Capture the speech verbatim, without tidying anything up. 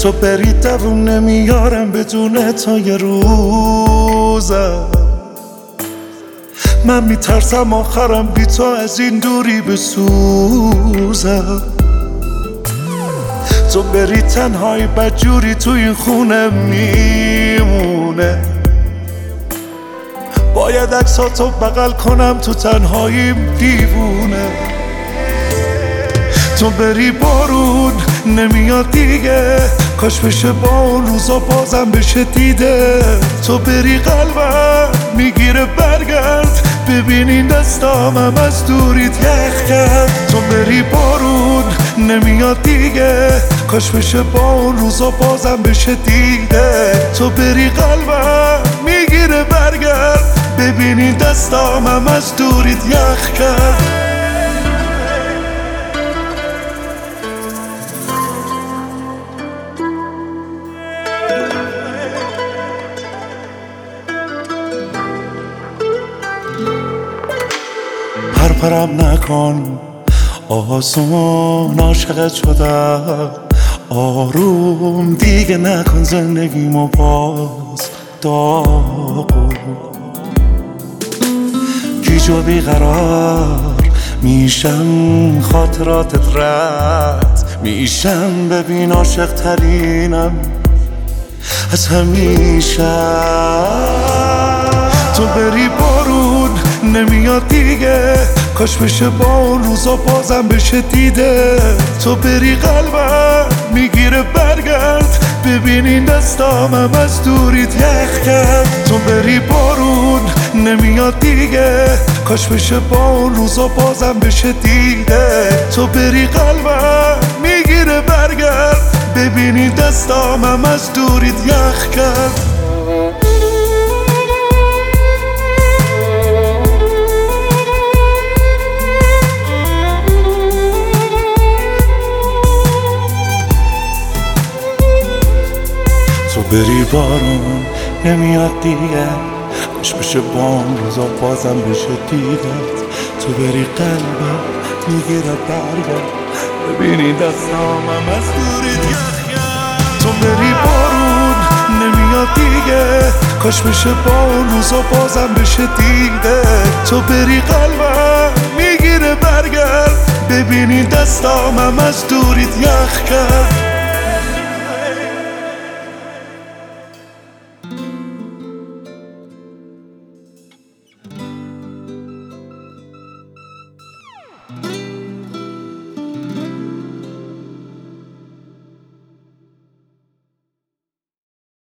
تو بری دووم نمیارم بدون تو یه روزم. من میترسم آخرم بی تو از این دوری بسوزم. تو بری تنهایی بدجوری تو این خونه میمونه. باید عکساتو بغل کنم تو تنهاییم دیوونه. تو بری بارون نمیاد دیگه، کاش بشه با اون روزا بازم بشه دیده. تو بری قلبم میگیره برگرد، ببین این دستامم از دوریت یخ کرد. تو بری بارون نمیاد دیگه، کاش بشه با اون روزا بازم بشه دیده. تو بری قلبم میگیره برگرد، ببین این دستامم از دوریت یخ کرد. پرپرم نکن آسون، عاشقت شدم آروم دیگه نکن زندگیمو باز داغون. گیج و بیقرار میشم، خاطراتت رد میشم، ببین عاشق ترینم از همیشه. تو بری بارون نمیاد دیگه، کاش بشه با اون روزا بازم بشه دیده. تو بری قلبم میگیره برگرد، ببین این دستامم از دوریت یخ کرد. تو بری بارون نمیاد دیگه، کاش بشه با اون روزا بازم بشه دیده. تو بری قلبم میگیره برگرد، ببین این دستامم از دوریت یخ کرد. تو بری بارون نمیاد دیگه، کاش بشه با اون روزا بازم بشه دیدت. تو بری قلبم میگیره برگرد، ببینی دستامم از دوریت یخ کرد. تو بری بارون نمیاد دیگه، کاش بشه با اون روزا بازم بشه دیده. تو بری قلبم میگیره برگرد، ببینی دستامم از دوریت یخ کرد.